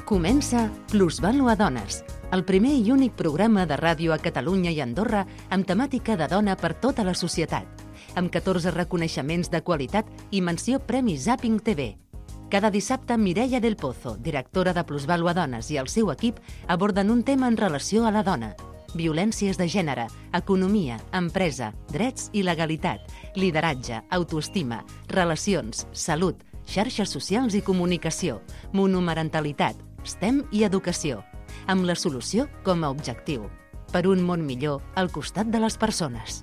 Comença Plusvàlua Dones, el primer i únic programa de ràdio a Catalunya i Andorra amb temàtica de dona per tota la societat, amb 14 reconeixements de qualitat i menció Premi Zapping TV. Cada dissabte, Mireia del Pozo, directora de Plusvàlua Dones, i el seu equip aborden un tema en relació a la dona. Violències de gènere, economia, empresa, drets i legalitat, lideratge, autoestima, relacions, salut, xarxes socials i comunicació, monomarentalitat, STEM i educació, amb la solució com a objectiu. Per un món millor al costat de les persones.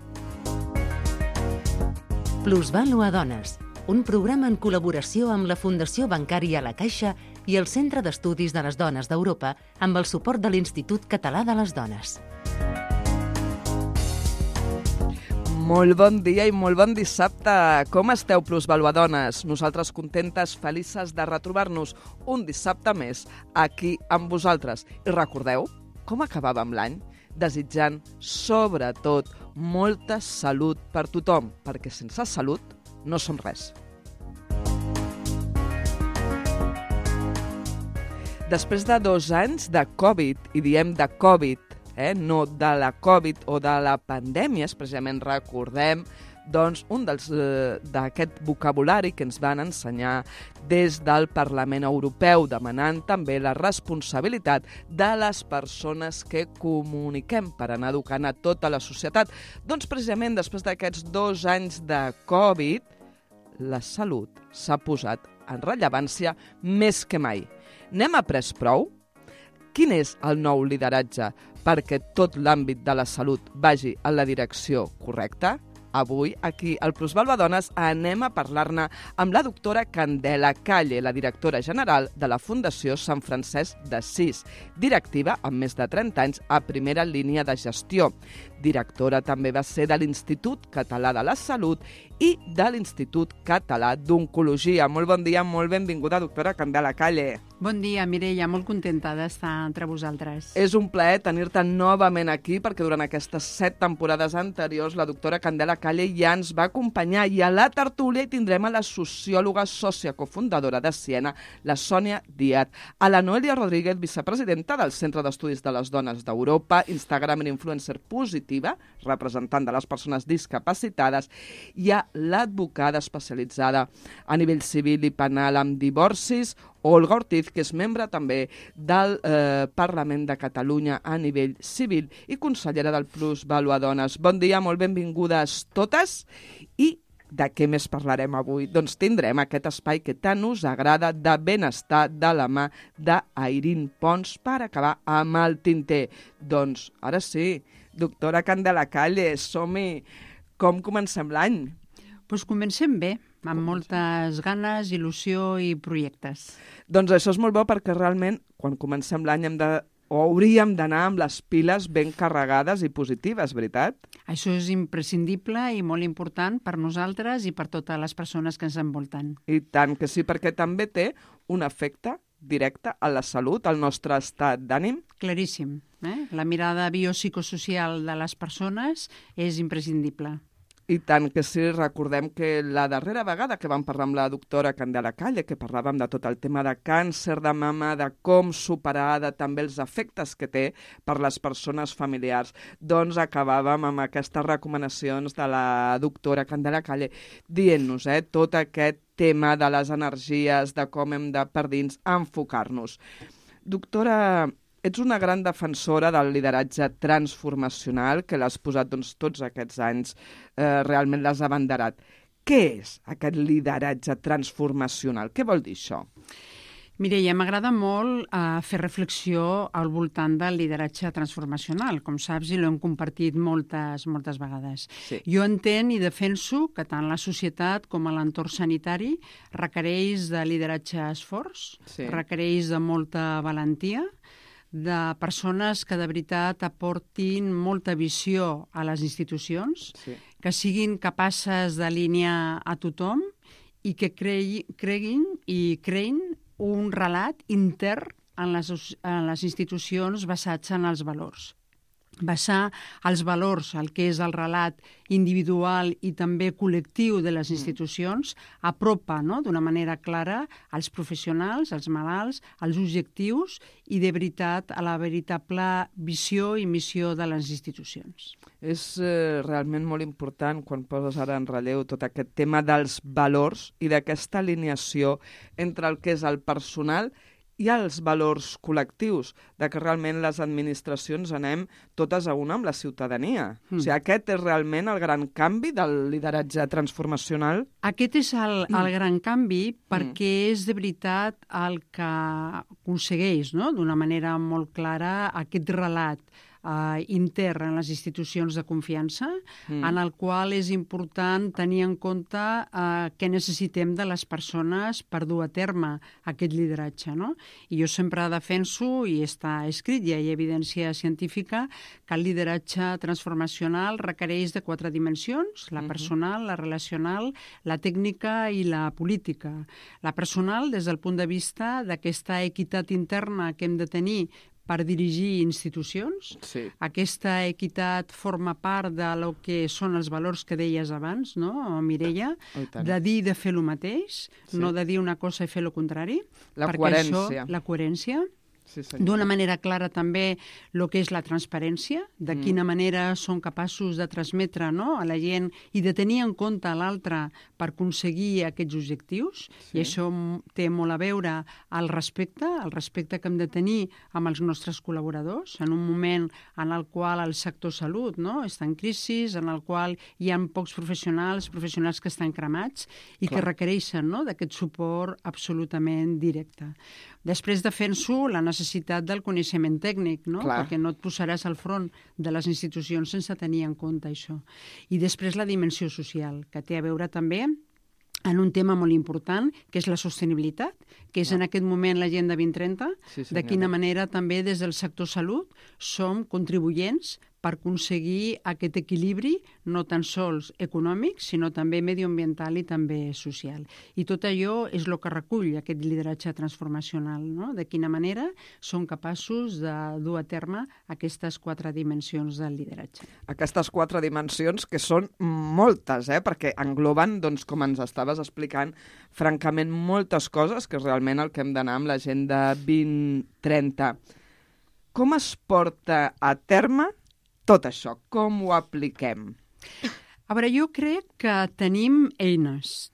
Plusvàlua Dones, un programa en col·laboració amb la Fundació Bancària La Caixa i el Centre d'Estudis de les Dones d'Europa amb el suport de l'Institut Català de les Dones. Molt bon dia i molt bon dissabte. Com esteu, Plusvàlua Dones? Nosaltres contentes, felices de retrobar-nos un dissabte més aquí amb vosaltres. I recordeu com acabàvem l'any? Desitjant, sobretot, molta salut per tothom, perquè sense salut no som res. Després de 2 anys de Covid, i diem de Covid, no de la Covid o de la pandèmia, precisament recordem un d'aquest vocabulari que ens van ensenyar des del Parlament Europeu, demanant també la responsabilitat de les persones que comuniquem per anar educant a tota la societat. Doncs precisament després d'aquests 2 anys de Covid, la salut s'ha posat en rellevància més que mai. N'hem après prou? Quin és el nou lideratge perquè tot l'àmbit de la salut vagi en la direcció correcta? Avui, aquí, al Plusvàlua Dones, anem a parlar-ne amb la doctora Candela Calle, la directora general de la Fundació Sant Francesc d'Assís, directiva amb més de 30 anys a primera línia de gestió. Directora també va ser de l'Institut Català de la Salut i de l'Institut Català d'Oncologia. Molt bon dia, molt benvinguda, doctora Candela Calle. Bon dia, Mireia, molt contenta d'estar entre vosaltres. És un plaer tenir-te novament aquí, perquè durant aquestes 7 temporades anteriors la doctora Candela Calle ja ens va acompanyar, i a la tertúlia hi tindrem a la sociòloga sòcia cofundadora de Siena, la Sònia Díaz, a la Noelia Rodríguez, vicepresidenta del Centre d'Estudis de les Dones d'Europa, Instagramer influencer positiva, representant de les persones discapacitades, i a l'advocada especialitzada a nivell civil i penal amb divorcis, Olga Ortiz, que és membre també del Parlament de Catalunya a nivell civil i consellera del Plusvàlua Dones. Bon dia, molt benvingudes totes. I de què més parlarem avui? Doncs tindrem aquest espai que tant us agrada de benestar de la mà d'Airín Pons per acabar amb el tinter. Doncs ara sí, doctora Candela Calle, som-hi. Com comencem l'any? Doncs comencem bé, amb moltes ganes, il·lusió i projectes. Doncs això és molt bo, perquè realment quan comencem l'any hauríem d'anar amb les piles ben carregades i positives, veritat? Això és imprescindible i molt important per nosaltres i per totes les persones que ens envolten. I tant que sí, perquè també té un efecte directe a la salut, al nostre estat d'ànim. Claríssim. La mirada biopsicosocial de les persones és imprescindible. I tant que sí, recordem que la darrera vegada que vam parlar amb la doctora Candela Calle, que parlàvem de tot el tema de càncer de mama, de com superar, de també els efectes que té per les persones familiars, doncs acabàvem amb aquestes recomanacions de la doctora Candela Calle dient-nos tot aquest tema de les energies, de com hem de per dins enfocar-nos. Doctora, ets una gran defensora del lideratge transformacional, que l'has posat tots aquests anys, realment l'has abanderat. Què és aquest lideratge transformacional? Què vol dir això? Mireia, m'agrada molt fer reflexió al voltant del lideratge transformacional, com saps, i l'hem compartit moltes vegades. Sí. Jo entenc i defenso que tant la societat com l'entorn sanitari requereix de lideratges forts, sí, requereix de molta valentia, de persones que de veritat aportin molta visió a les institucions, sí, que siguin capaces d'alinear a tothom i que creguin un relat intern en les institucions basats en els valors. basar els valors, el que és el relat individual i també col·lectiu de les institucions, apropa, no?, d'una manera clara als professionals, als malalts, als objectius i, de veritat, a la veritable visió i missió de les institucions. És realment molt important quan poses ara en relleu tot aquest tema dels valors i d'aquesta alineació entre el que és el personal i els valors col·lectius, de que realment les administracions anem totes a una amb la ciutadania. O sigui, aquest és realment el gran canvi del lideratge transformacional? Aquest és el gran canvi perquè és de veritat el que aconsegueix, no?, d'una manera molt clara aquest relat intern en les institucions de confiança, en el qual és important tenir en compte què necessitem de les persones per dur a terme aquest lideratge, no? I jo sempre defenso, i està escrit, hi ha evidència científica, que el lideratge transformacional requereix de 4 dimensions: la personal, la relacional, la tècnica i la política. La personal, des del punt de vista d'aquesta equitat interna que hem de tenir per dirigir institucions. Sí. Aquesta equitat forma part de lo que són els valors que deies abans, no, Mireia? De dir i de fer el mateix, no de dir una cosa i fer el contrari. La coherència. Això, la coherència. Sí, senyor. D'una manera clara també el que és la transparència, de quina manera són capaços de transmetre, no?, a la gent i de tenir en compte l'altre per aconseguir aquests objectius. I això té molt a veure el respecte que hem de tenir amb els nostres col·laboradors, en un moment en el qual el sector salut, no?, està en crisi, en el qual hi ha pocs professionals que estan cremats i que requereixen, no?, d'aquest suport absolutament directe. Després defenso la necessitat del coneixement tècnic, no?, perquè no et posaràs al front de les institucions sense tenir en compte això. I després la dimensió social, que té a veure també en un tema molt important, que és la sostenibilitat, que és en aquest moment l'Agenda 2030, de quina manera també des del sector salut som contribuents per aconseguir aquest equilibri, no tan sols econòmic, sinó també medioambiental i també social. I tot allò és el que recull aquest lideratge transformacional, no?, de quina manera són capaços de dur a terme aquestes 4 dimensions del lideratge. Aquestes 4 dimensions que són moltes, perquè engloben, doncs, com ens estaves explicant, francament moltes coses, que és realment el que hem d'anar amb l'Agenda 2030. Com es porta a terme tot això? Com ho apliquem? A veure, jo crec que tenim eines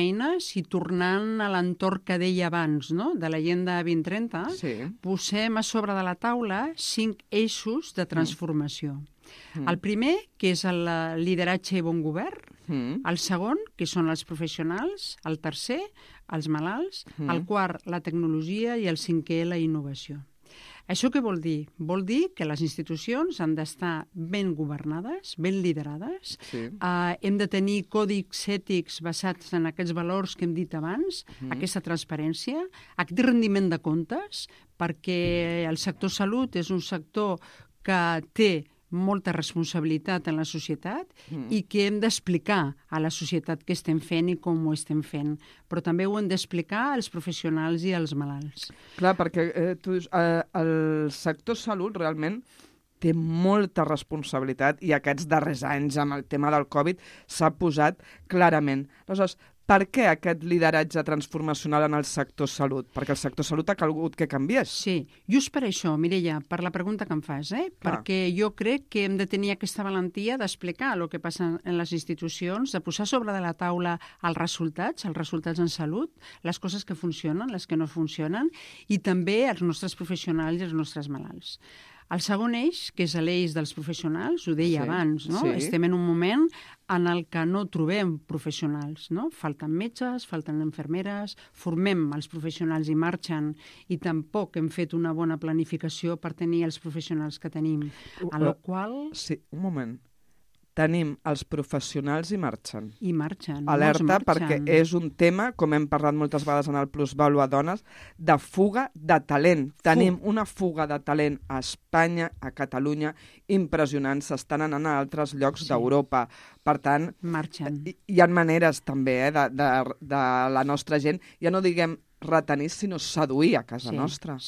i tornant a l'entorn que deia abans, no?, de l'Agenda 2030, posem a sobre de la taula 5 eixos de transformació. El primer, que és el lideratge i bon govern, el segon, que són els professionals, el tercer, els malalts, el quart, la tecnologia, i el cinquè, la innovació. Això què vol dir? Vol dir que les institucions han d'estar ben governades, ben liderades. Hem de tenir còdics ètics basats en aquests valors que hem dit abans, aquesta transparència, aquest rendiment de comptes, perquè el sector salut és un sector que té molta responsabilitat en la societat i que hem d'explicar a la societat què estem fent i com ho estem fent. Però també ho hem d'explicar als professionals i als malalts. Clar, perquè tu dius, el sector salut realment té molta responsabilitat i aquests darrers anys amb el tema del Covid s'ha posat clarament. Aleshores, per què aquest lideratge transformacional en el sector salut? Perquè el sector salut ha calgut que canviés. Sí, just per això, Mireia, per la pregunta que em fas, perquè jo crec que hem de tenir aquesta valentia d'explicar el que passa en les institucions, de posar sobre de la taula els resultats en salut, les coses que funcionen, les que no funcionen, i també els nostres professionals i els nostres malalts. El segon eix, que és l'eix dels professionals, ho deia abans, no? Estem en un moment en el que no trobem professionals, no? Falten metges, falten infermeres, formem els professionals i marxen, i tampoc hem fet una bona planificació per tenir els professionals que tenim. En la qual... Sí, un moment. Tenim els professionals i marxen. I marxen. Alerta, perquè és un tema, com hem parlat moltes vegades en el Plusvàlua Dones, de fuga de talent. Tenim una fuga de talent a Espanya, a Catalunya, impressionant. S'estan anant a altres llocs d'Europa. Per tant, marxen. Hi ha maneres també de la nostra gent, ja no diguem retenir, sinó seduir a casa nostra. Sí.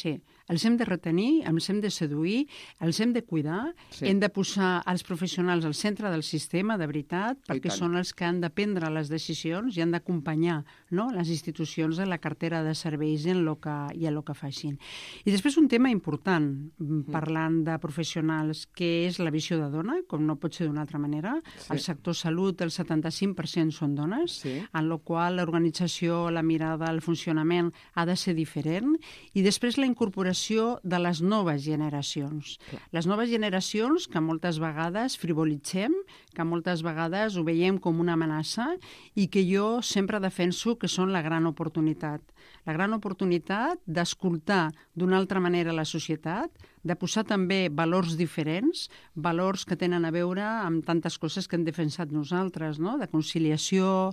els hem de retenir, els hem de seduir, els hem de cuidar, hem de posar els professionals al centre del sistema, de veritat, perquè són els que han de prendre les decisions i han d'acompanyar, no?, les institucions en la cartera de serveis i en el que facin. I després un tema important, parlant de professionals, que és la visió de dona, com no pot ser d'una altra manera. Al sector salut el 75% són dones, en la qual l'organització, la mirada, el funcionament ha de ser diferent. I després la incorporació de les noves generacions. Les noves generacions que moltes vegades frivolitzem, que moltes vegades ho veiem com una amenaça i que jo sempre defenso que són la gran oportunitat. La gran oportunitat d'escoltar d'una altra manera la societat, de posar també valors diferents, valors que tenen a veure amb tantes coses que hem defensat nosaltres, no?, de conciliació,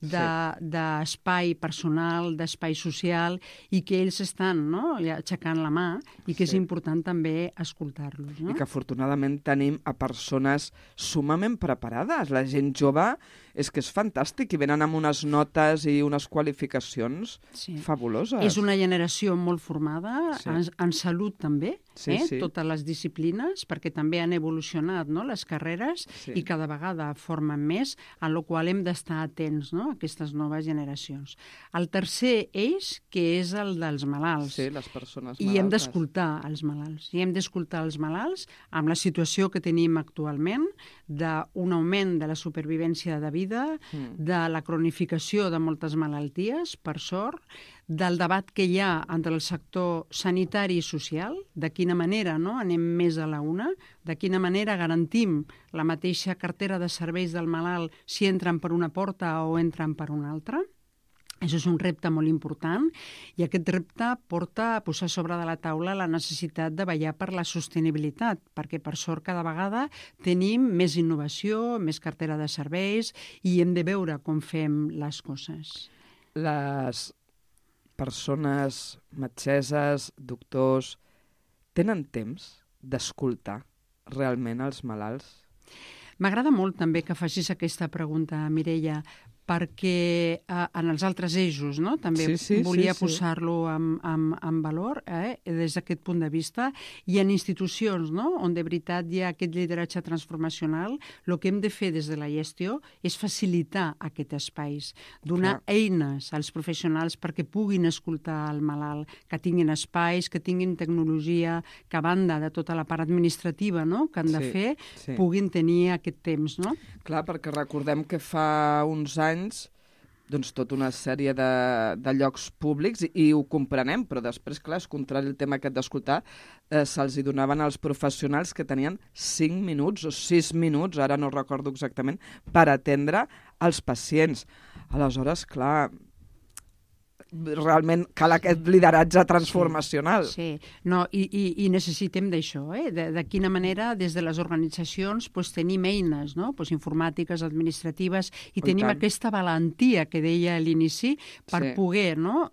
d'espai personal, d'espai social, i que ells estan, no?, aixecant la mà i que és important també escoltar-los. No? I que afortunadament tenim a persones sumament preparades. La gent jove és que és fantàstic i venen amb unes notes i unes qualificacions fabuloses. És una generació molt formada, en salut també, totes les disciplines, perquè també han evolucionat, no?, les carreres i cada vegada formen més, en la qual hem d'estar atents, no?, a aquestes noves generacions. El tercer eix, que és el dels malalts. Sí, les persones malaltes. I hem d'escoltar els malalts. I hem d'escoltar els malalts amb la situació que tenim actualment, d'un augment de la supervivència de vida, de la cronificació de moltes malalties, per sort, del debat que hi ha entre el sector sanitari i social, de quina manera anem més a la una, de quina manera garantim la mateixa cartera de serveis del malalt si entren per una porta o entren per una altra. Això és un repte molt important i aquest repte porta a posar sobre de la taula la necessitat de vetllar per la sostenibilitat, perquè per sort cada vegada tenim més innovació, més cartera de serveis i hem de veure com fem les coses. Les persones metgesses, doctors, tenen temps d'escoltar realment els malalts? M'agrada molt també que facis aquesta pregunta, Mireia, perquè en els altres eixos també volia posar-lo en valor des d'aquest punt de vista, i en institucions on de veritat hi ha aquest lideratge transformacional, el que hem de fer des de la gestió és facilitar aquests espais, donar eines als professionals perquè puguin escoltar el malalt, que tinguin espais, que tinguin tecnologia, que a banda de tota la part administrativa que han de fer, puguin tenir aquest temps. Clar, perquè recordem que fa uns anys tota una sèrie de llocs públics, i ho comprenem, però després, clar, és contrari el tema aquest d'escoltar, se'ls donaven als professionals que tenien 5 minuts o 6 minuts, ara no recordo exactament, per atendre els pacients. Aleshores, clar, realment cal aquest lideratge transformacional. Sí. I necessitem d'això, de quina manera des de les organitzacions tenim eines informàtiques, administratives, i tenim aquesta valentia que deia a l'inici per poder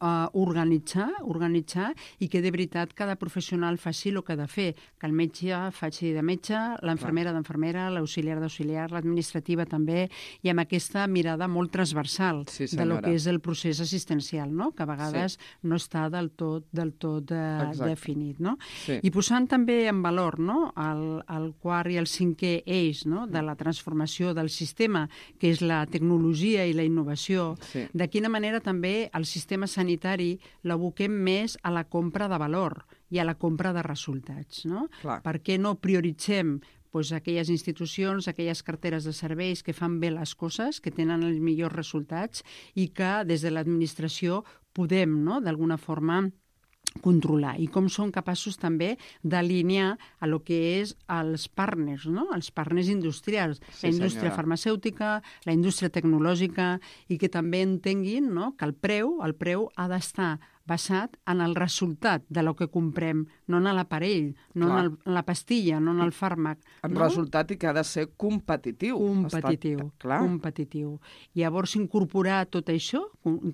organitzar i que de veritat cada professional faci el que ha de fer, que el metge faci de metge, l'infermera d'enfermera, l'auxiliar d'auxiliar, l'administrativa també, i amb aquesta mirada molt transversal de lo que és el procés assistencial, que a vegades no està del tot definit. I posant també en valor el quart i el cinquè eix de la transformació del sistema, que és la tecnologia i la innovació, de quina manera també el sistema sanitari l'aboquem més a la compra de valor i a la compra de resultats. Per què no prioritzem aquelles institucions, aquelles carteres de serveis que fan bé les coses, que tenen els millors resultats i que des de l'administració podem, d'alguna forma, controlar, i com són capaços també d'alinear a lo que és els partners, els partners industrials, la indústria farmacèutica, la indústria tecnològica, i que també entenguin que el preu ha d'estar basat en el resultat de lo que comprem, no en l'aparell, no en la pastilla, no en el fàrmac. En resultat, i que ha de ser competitiu. Competitiu. Llavors, incorporar tot això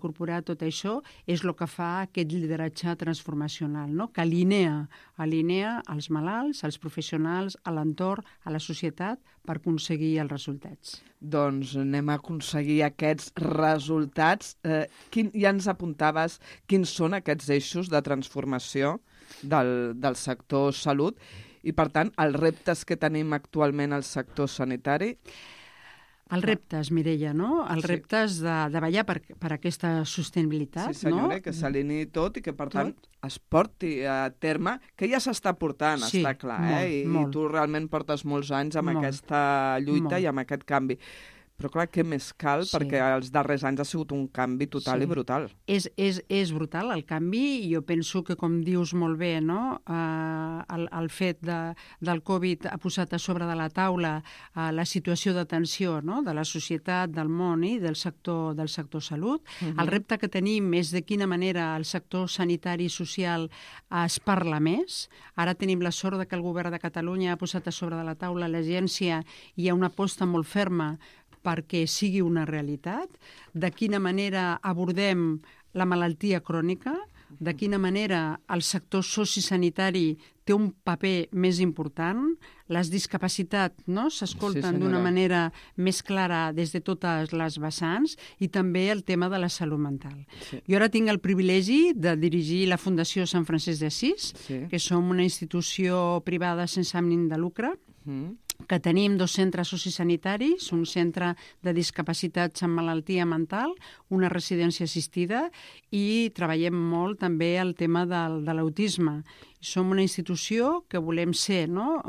és el que fa aquest lideratge transformacional, que alinea els malalts, els professionals, a l'entorn, a la societat, per aconseguir els resultats. Doncs anem a aconseguir aquests resultats. Ja ens apuntaves quins són aquests eixos de transformació del sector salut i, per tant, els reptes que tenim actualment al sector sanitari. Els reptes, Mireia, no? Els reptes de vetllar per aquesta sostenibilitat, sí, senyora, no? que s'alinei tot i que, per tant, es porti a terme, que ja s'està portant, sí, està clar, molt. I tu realment portes molts anys amb aquesta lluita i amb aquest canvi. Però, clar, què més cal? Sí. Perquè els darrers anys ha sigut un canvi total i brutal. És brutal el canvi, i jo penso que, com dius molt bé, no? El fet del Covid ha posat a sobre de la taula la situació de tensió, no? De la societat, del món i del sector salut. El repte que tenim és de quina manera el sector sanitari i social es parla més. Ara tenim la sort que el govern de Catalunya ha posat a sobre de la taula l'agència i hi ha una aposta molt ferma perquè sigui una realitat, de quina manera abordem la malaltia crònica, de quina manera el sector sociosanitari té un paper més important, les discapacitats s'escolten d'una manera més clara des de totes les vessants, i també el tema de la salut mental. Sí. Jo ara tinc el privilegi de dirigir la Fundació Sant Francesc d'Assís, que som una institució privada sense ànim de lucre, que tenim 2 centres sociosanitaris, un centre de discapacitats amb malaltia mental, una residència assistida, i treballem molt també el tema de l'autisme. Som una institució que volem ser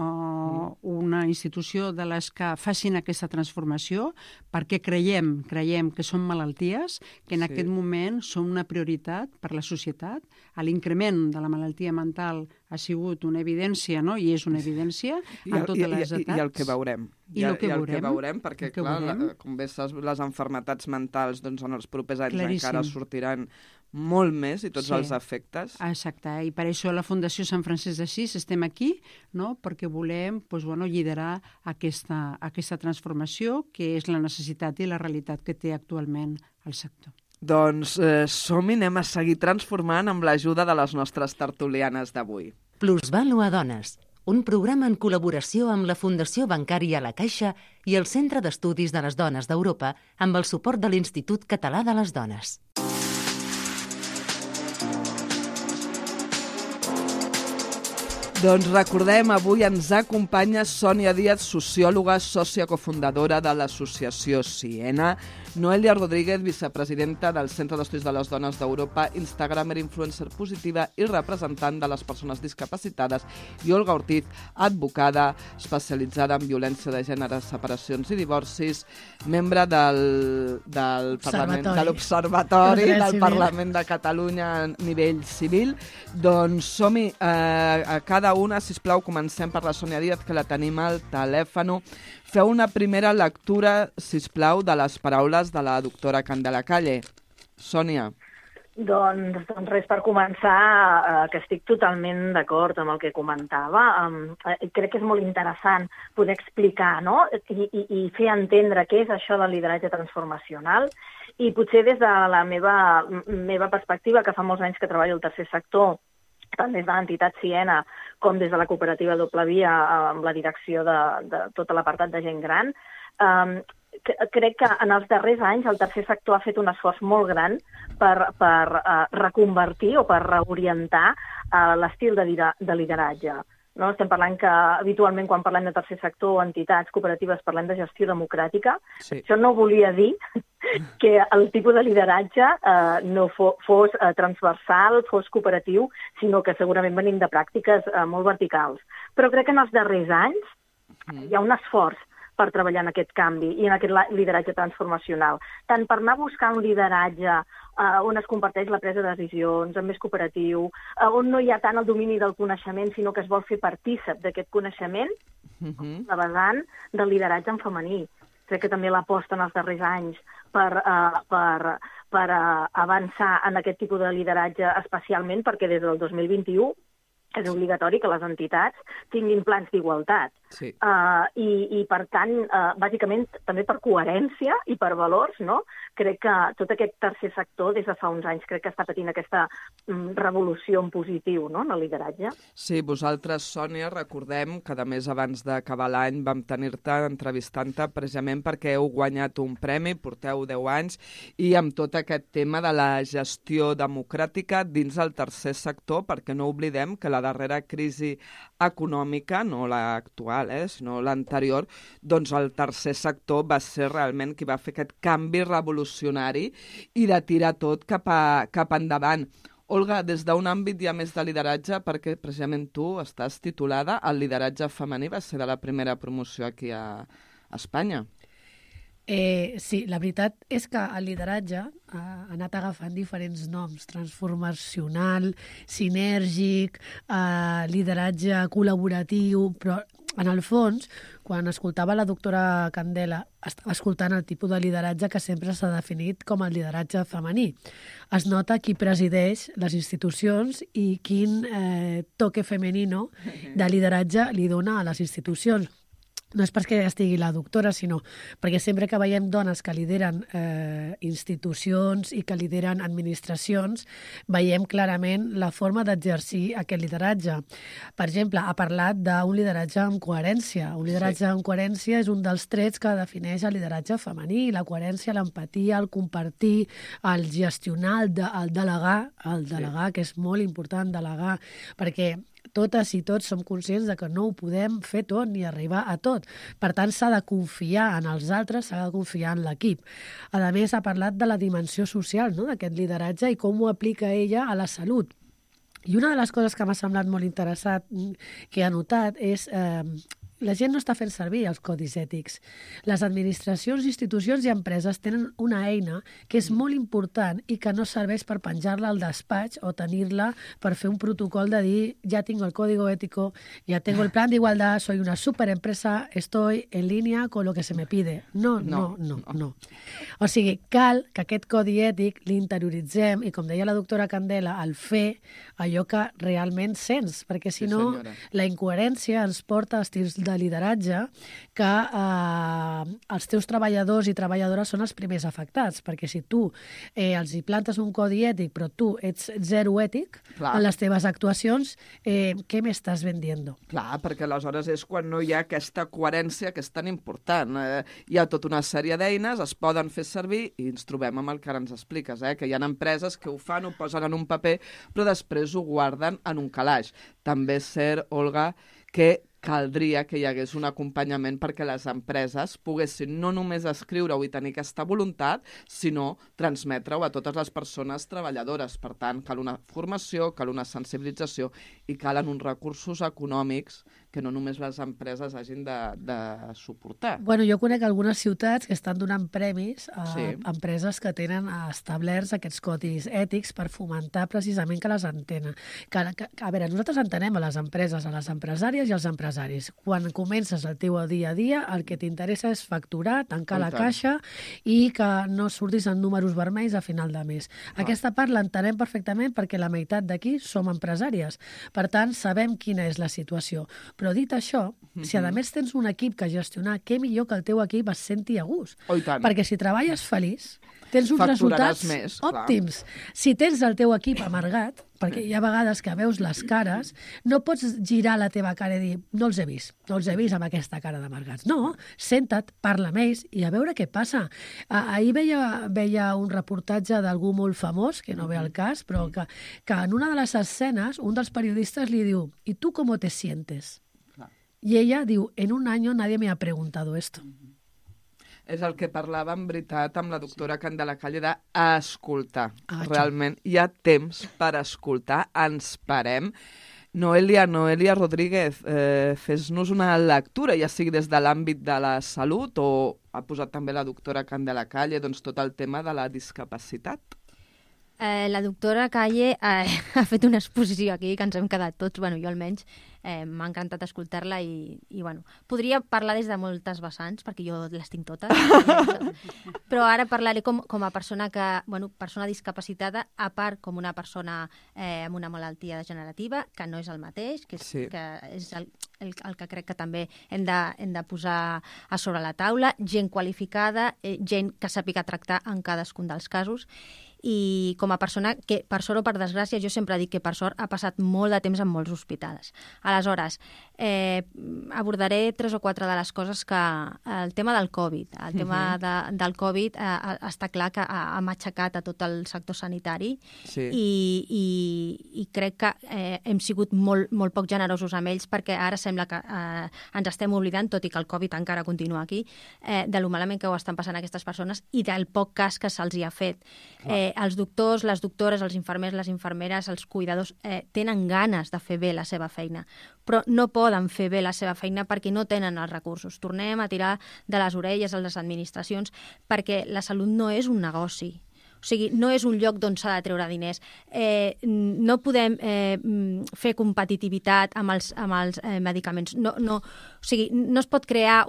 una institució de les que facin aquesta transformació, perquè creiem que són malalties, que en aquest moment són una prioritat per la societat. L'increment de la malaltia mental ha sigut una evidència, i és una evidència en totes les etats. I el que veurem. I el que veurem, perquè, clar, com bé saps, les malalties mentals en els propers anys encara sortiran molt més, i tots els efectes. Exacte, i per això la Fundació Sant Francesc d'Assís estem aquí, perquè volem liderar aquesta transformació, que és la necessitat i la realitat que té actualment el sector. Doncs som-hi, anem a seguir transformant amb l'ajuda de les nostres tertulianes d'avui. Plusvalua Dones, un programa en col·laboració amb la Fundació Bancària La Caixa i el Centre d'Estudis de les Dones d'Europa, amb el suport de l'Institut Català de les Dones. Doncs recordem, avui ens acompanya Sònia Díaz, sociòloga, sòcia cofundadora de l'associació Siena, Noelia Rodríguez, vicepresidenta del Centre d'Estudis de les Dones d'Europa, instagramer, influencer positiva i representant de les persones discapacitades, i Olga Ortiz, advocada, especialitzada en violència de gènere, separacions i divorcis, membre de l'Observatori del Parlament de Catalunya a nivell civil. Doncs som-hi, a cada una, sisplau, comencem per la Sònia Díaz, que la tenim al telèfon. Feu una primera lectura, sisplau, de les paraules de la doctora Candela Calle. Sònia. Doncs res, per començar, que estic totalment d'acord amb el que comentava. Crec que és molt interessant poder explicar, i fer entendre què és això del lideratge transformacional. I potser des de la meva perspectiva, que fa molts anys que treballo al tercer sector, tant des de l'entitat Siena com des de la cooperativa Doble Via, amb la direcció de tot l'apartat de gent gran, crec que en els darrers anys el tercer sector ha fet un esforç molt gran per reconvertir o per reorientar l'estil de lideratge. Estem parlant que habitualment quan parlem de tercer sector o entitats cooperatives parlem de gestió democràtica. Sí. Això no volia dir que el tipus de lideratge no fos transversal, fos cooperatiu, sinó que segurament venim de pràctiques molt verticals. Però crec que en els darrers anys hi ha un esforç per treballar en aquest canvi i en aquest lideratge transformacional. Tant per anar a buscar un lideratge on es comparteix la presa de decisions, més cooperatiu, on no hi ha tant el domini del coneixement, sinó que es vol fer partícip d'aquest coneixement, la vessant del lideratge en femení. Crec que també l'aposta en els darrers anys per avançar en aquest tipus de lideratge, especialment perquè des del 2021 és obligatori que les entitats tinguin plans d'igualtat. Sí. I per tant, bàsicament, també per coherència i per valors, no? Crec que tot aquest tercer sector, des de fa uns anys, crec que està patint aquesta revolució en positiu, no?, en el lideratge. Sí, vosaltres, Sònia, recordem que, a més, abans d'acabar l'any vam tenir-te entrevistant-te precisament perquè heu guanyat un premi, porteu 10 anys, i amb tot aquest tema de la gestió democràtica dins el tercer sector, perquè no oblidem que la darrera crisi econòmica, no l'actual, sinó l'anterior, doncs el tercer sector va ser realment qui va fer aquest canvi revolucionari i de tirar tot cap endavant. Olga, des d'un àmbit ja més de lideratge, perquè precisament tu estàs titulada al lideratge femení, va ser de la primera promoció aquí a Espanya. Sí, la veritat és que el lideratge ha anat agafant diferents noms, transformacional, sinèrgic, lideratge col·laboratiu, però en el fons, quan escoltava la doctora Candela, estava escoltant el tipus de lideratge que sempre s'ha definit com el lideratge femení. Es nota qui presideix les institucions i quin toque femenino de lideratge li dona a les institucions. No és perquè estigui la doctora, sinó perquè sempre que veiem dones que lideren institucions i que lideren administracions, veiem clarament la forma d'exercir aquest lideratge. Per exemple, ha parlat d'un lideratge amb coherència. Un lideratge amb coherència és un dels trets que defineix el lideratge femení, la coherència, l'empatia, el compartir, el gestionar, el delegar, que és molt important delegar, perquè totes i tots som conscients de que no ho podem fer tot ni arribar a tot. Per tant, s'ha de confiar en els altres, s'ha de confiar en l'equip. A més, ha parlat de la dimensió social, no?, d'aquest lideratge i com ho aplica ella a la salut. I una de les coses que m'ha semblat molt interessant que he anotat és la gent no està fent servir els codis ètics. Les administracions, institucions i empreses tenen una eina que és molt important i que no serveix per penjar-la al despatx o tenir-la per fer un protocol de dir ja tengo el código ético, ya tengo el plan de igualdad, soy una superempresa, estoy en línea con lo que se me pide. No. O sigui, cal que aquest codi ètic l'interioritzem i, com deia la doctora Candela, el fer allò que realment sents, perquè si no, la incoherència ens porta a estils de lideratge que els teus treballadors i treballadores són els primers afectats, perquè si tu els hi plantes un codi ètic però tu ets zero ètic en les teves actuacions, què m'estàs vendiendo? Clar, perquè aleshores és quan no hi ha aquesta coherència que és tan important. Hi ha tota una sèrie d'eines, es poden fer servir i ens trobem amb el que ara ens expliques, que hi ha empreses que ho fan, ho posen en un paper, però després ho guarden en un calaix. També és cert, Olga, que caldria que hi hagués un acompanyament perquè les empreses poguessin no només escriure-ho i tenir aquesta voluntat, sinó transmetre-ho a totes les persones treballadores. Per tant, cal una formació, cal una sensibilització i calen uns recursos econòmics que no només les empreses hagin de suportar. Bueno, jo conec algunes ciutats que estan donant premis a empreses que tenen establerts aquests codis ètics per fomentar precisament que les entenen. A veure, nosaltres entenem a les empreses, a les empresàries i als empresaris. Quan comences el teu dia a dia, el que t'interessa és facturar, tancar la caixa i que no surtis en números vermells a final de mes. Aquesta part l'entenem perfectament perquè la meitat d'aquí som empresàries. Per tant, sabem quina és la situació. Però dit això, si a més tens un equip que gestionar, què millor que el teu equip es senti a gust. Perquè si treballes feliç, tens uns resultats òptims. Si tens el teu equip amargat, perquè hi ha vegades que veus les cares, no pots girar la teva cara i dir no els he vist amb aquesta cara d'amargats. No, senta't, parla amb ells i a veure què passa. Ahir veia un reportatge d'algú molt famós, que no ve al cas, però que en una de les escenes un dels periodistes li diu «¿Y tú cómo te sientes?» I ella diu «En un año nadie me ha preguntado esto». És el que parlava en veritat amb la doctora Candela Calle d'escoltar. Realment hi ha temps per escoltar, ens parem. Noelia Rodríguez, fes-nos una lectura, ja sigui des de l'àmbit de la salut o ha posat també la doctora Candela Calle, doncs tot el tema de la discapacitat. La doctora Calle ha fet una exposició aquí que ens hem quedat tots, bueno, jo almenys, m'ha encantat escoltar-la i bueno, podria parlar des de moltes vessants, perquè jo les tinc totes, però ara parlaré com a persona persona discapacitada, a part com una persona amb una malaltia degenerativa, que no és el mateix, que és el que crec que també hem de posar a sobre la taula, gent qualificada, gent que sàpiga tractar en cadascun dels casos, i com a persona que, per sort o per desgràcia, jo sempre dic que per sort ha passat molt de temps en molts hospitals. Aleshores, abordaré 3 o 4 de les coses que... El tema del Covid. El tema del Covid està clar que ha matxacat a tot el sector sanitari i crec que hem sigut molt poc generosos amb ells, perquè ara sembla que ens estem oblidant, tot i que el Covid encara continua aquí, de lo malament que ho estan passant aquestes persones i del poc cas que se'ls hi ha fet. Els doctors, les doctores, els infermers, les infermeres, els cuidadors tenen ganes de fer bé la seva feina, però no poden fer bé la seva feina perquè no tenen els recursos. Tornem a tirar de les orelles a les administracions perquè la salut no és un negoci. O sigui, no és un lloc d'on s'ha de treure diners. No podem fer competitivitat amb els medicaments. O sigui, no es pot crear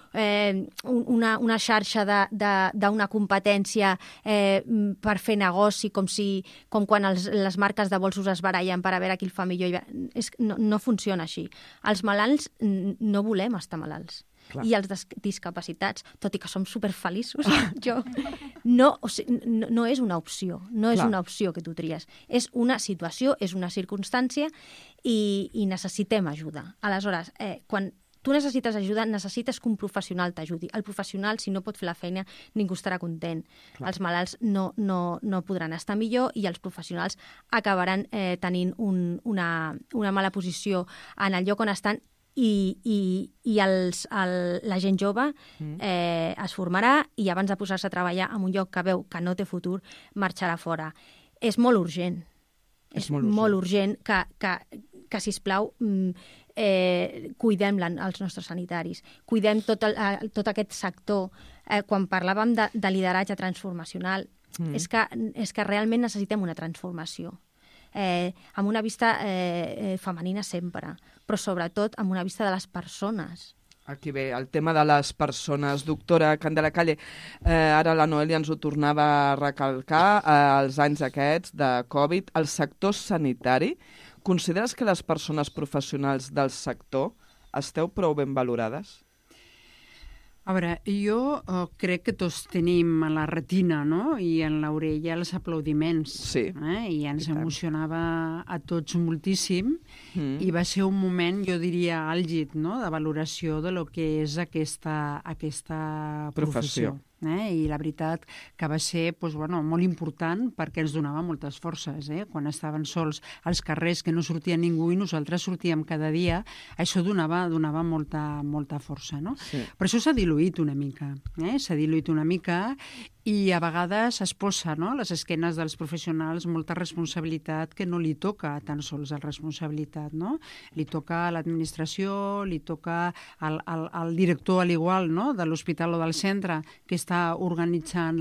una xarxa d'una competència per fer negoci, com quan les marques de bolsos es barallen per a veure qui el fa millor. No funciona així. Els malalts no volem estar malalts. Clar. I els discapacitats, tot i que som superfeliços, no és una opció, és una opció que tu tries. És una situació, és una circumstància i necessitem ajuda. Aleshores, quan tu necessites ajuda, necessites que un professional t'ajudi. El professional, si no pot fer la feina, ningú estarà content. Clar. Els malalts no podran estar millor i els professionals acabaran tenint una mala posició en el lloc on estan i la gent jove es formarà i abans de posar-se a treballar en un lloc que veu que no té futur, marxarà fora. És molt urgent. És molt urgent que sisplau, cuidem els nostres sanitaris, cuidem tot aquest sector. Quan parlàvem de lideratge transformacional, és que realment necessitem una transformació. Amb una vista femenina sempre, però sobretot amb una vista de les persones. Aquí ve el tema de les persones. Doctora Candela-Calle, ara la Noelia ens ho tornava a recalcar, els anys aquests de Covid, el sector sanitari, consideres que les persones professionals del sector esteu prou ben valorades? A veure, jo crec que tots tenim a la retina, no?, i en l'orella els aplaudiments. Sí. I ens emocionava a tots moltíssim i va ser un moment, jo diria, àlgid, no?, de valoració de lo que és aquesta professió. I la veritat que va ser molt important perquè ens donava moltes forces. Quan estaven sols als carrers, que no sortia ningú i nosaltres sortíem cada dia, això donava molta força. No? Sí. Però això s'ha diluït una mica. S'ha diluït una mica i a vegades es posa, no?, a les esquenes dels professionals molta responsabilitat que no li toca tan sols la responsabilitat. No? Li toca a l'administració, li toca al director a l'igual, no?, de l'hospital o del centre, que està organitzant